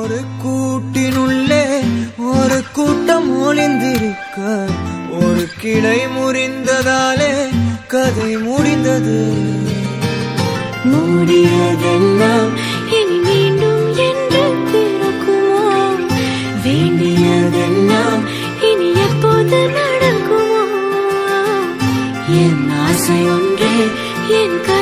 ஒரு கூட்டினுள்ளே ஒரு கூட்டம் ஒளிந்திருக்க ஒரு கிளை முறிந்ததாலே கதை முடிந்தது. மூடியதெல்லாம் இனி மீண்டும் என்று பிறக்குமோ? வேண்டியதெல்லாம் இனி எப்போது நடக்குமோ? என் ஆசை ஒன்றே என்